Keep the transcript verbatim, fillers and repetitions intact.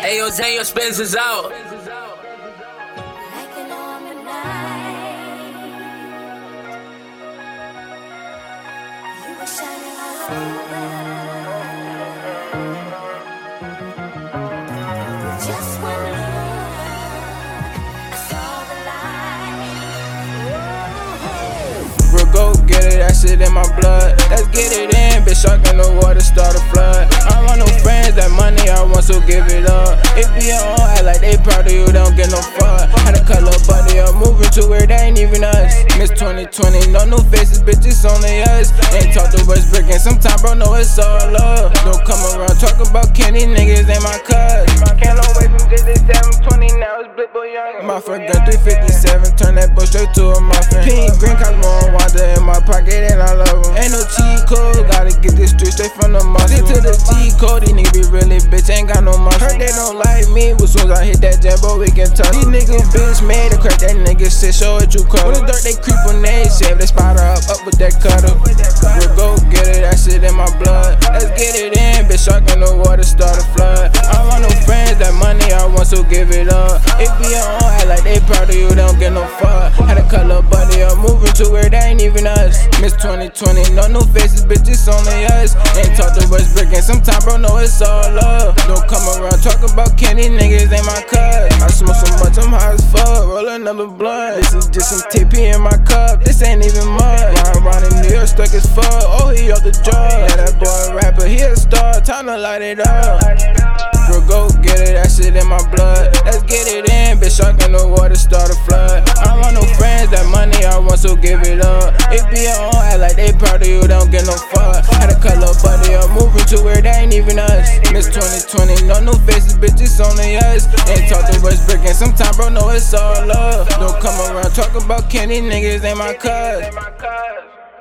Ayo, Zay, your Spencer's out. Just one look, I saw the light. Bro, go get it, that shit in my blood. Let's get it in, bitch, shark in the water, start a flood. I don't want no friends, that money I want, so give it up. It be on, act like they proud of you, they don't get no fuck. Had a color buddy up, moving to where they ain't even us. Miss twenty twenty, no new faces, bitch, it's only us. Ain't talk to West Brick, and sometimes, bro, know it's all love. Don't come around, talk about Kenny, niggas ain't my cuz. Can't no way from this seven twenty, now it's Blip Boy Young. My friend gun three fifty-seven, turn that boy straight to a muffin. Pink, green, Cosmo, and water in my pocket, and I love him. Ain't no cheat code, gotta get this street straight from the muscle. Stick to the G code, these niggas be really bitch, ain't got no muscle. Heard they don't like me, but soon as I hit that jabbo, we can touch. These niggas bitch made a crack, that nigga shit, show it you cut. With the dirt, they creep on they shave, they spider up, up with that cutter. We'll go get it, that shit in my blood. Let's get it in, bitch, shark in the water, start a flood. I don't want no friends, that money I want, so give it up. It be on, act like they proud of you, they don't get no fuck. Had a color buddy up, moving to where they ain't even us. Miss twenty twenty, no new faces, bitch, it's only us. Ain't talk to West Brick, and sometimes, bro, know it's all love. Don't come around, talk about Kenny, niggas ain't my cuz. I smoke so much, I'm high as fuck, roll another blunt. This is just some T P in my cup, this ain't even mud. Ryan around in New York, stuck as fuck, oh, he off the drug. Yeah, that boy rapper, he a star, time to light it up. Bro, go get it, that shit in my blood. Let's get it in, bitch, shark in the water, start a flood. I don't want no friends, that money I want, so give it up. It be on, act like they proud of you, they don't get no fuck. Had a color buddy up, moving to where they ain't even us. Miss twenty twenty, no new faces, bitch, it's only us. Ain't talk to West Brick, and sometimes, bro, know it's all love. Don't come around, talk about Kenny, niggas ain't my cuz.